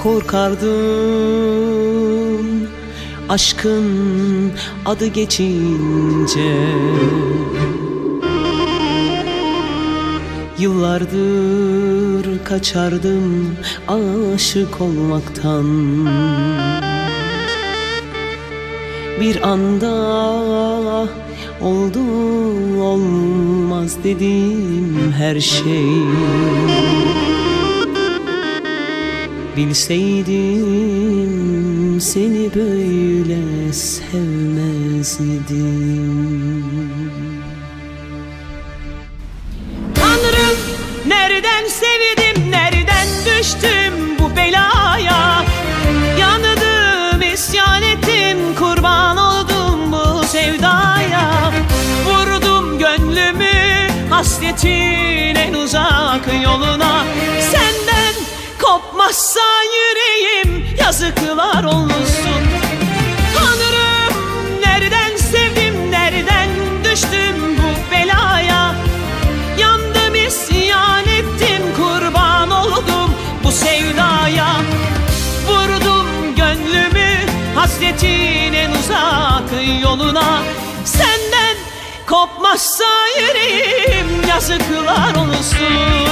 korkardım aşkın adı geçince. Yıllardır kaçardım aşık olmaktan. Bir anda oldu olmaz dediğim her şey. Bilseydim seni böyle sevmezdim. Tanrım, nereden sevdim, nereden düştüm bu belaya? Yandım, isyan ettim, kurban oldum bu sevdaya. Vurdum gönlümü hasretin en uzak yoluna. Senden kopmazsa yüreğim yazıklar olsun. Tanrım, nereden sevdim, nereden düştüm bu belaya? Yandım, isyan ettim, kurban oldum bu sevdaya. Vurdum gönlümü hasretin en uzak yoluna. Senden kopmazsa yüreğim yazıklar olsun.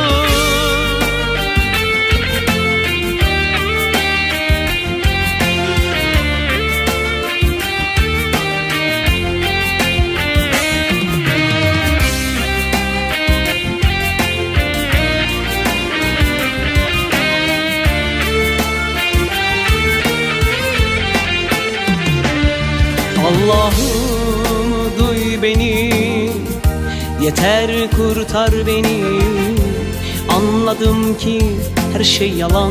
Allah'ım duy beni, yeter kurtar beni. Anladım ki her şey yalan.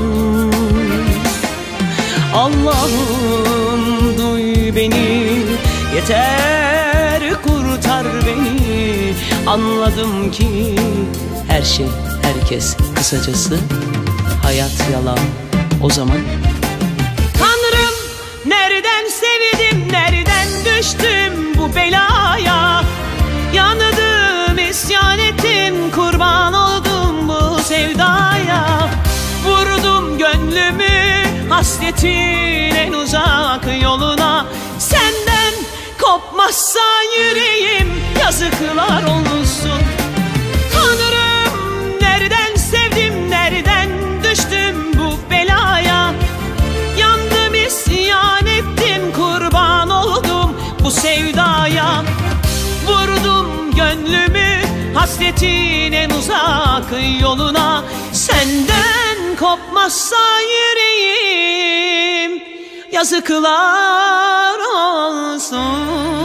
Allah'ım duy beni, yeter kurtar beni. Anladım ki her şey, herkes, kısacası hayat yalan. O zaman Tanrım, nereden sevdim, nereden düştüm bu belaya? Yandım, isyan ettim, kurban oldum bu sevdaya. Vurdum gönlümü hasretin en uzak yoluna. Senden kopmazsa yüreğim yazıklar olsun. Tanrım, nereden sevdim, nereden düştüm bu belaya? Yandım, isyan ettim, kurban oldum bu sevdaya. Vurdum gönlümü hasretin en uzak yoluna. Senden kopmazsa yüreğim yazıklar olsun.